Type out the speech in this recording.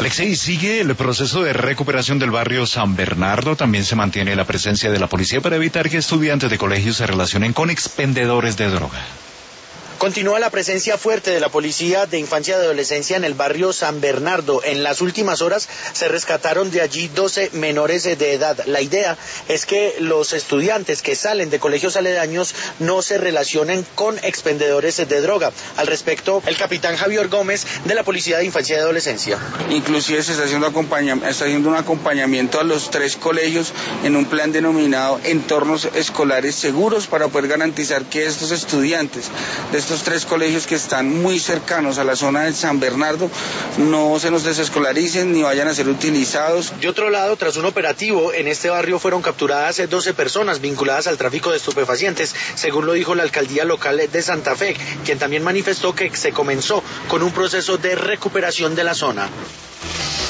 Alexei, sigue el proceso de recuperación del barrio San Bernardo. También se mantiene la presencia de la policía para evitar que estudiantes de colegios se relacionen con expendedores de droga. Continúa la presencia fuerte de la Policía de Infancia y Adolescencia en el barrio San Bernardo. En las últimas horas se rescataron de allí 12 menores de edad. La idea es que los estudiantes que salen de colegios aledaños no se relacionen con expendedores de droga. Al respecto, el capitán Javier Gómez de la Policía de Infancia y Adolescencia. Inclusive se está haciendo un acompañamiento a los 3 colegios en un plan denominado entornos escolares seguros para poder garantizar que estos estudiantes de estos 3 colegios que están muy cercanos a la zona del San Bernardo no se nos desescolaricen ni vayan a ser utilizados. De otro lado, tras un operativo en este barrio fueron capturadas 12 personas vinculadas al tráfico de estupefacientes, según lo dijo la alcaldía local de Santa Fe, quien también manifestó que se comenzó con un proceso de recuperación de la zona.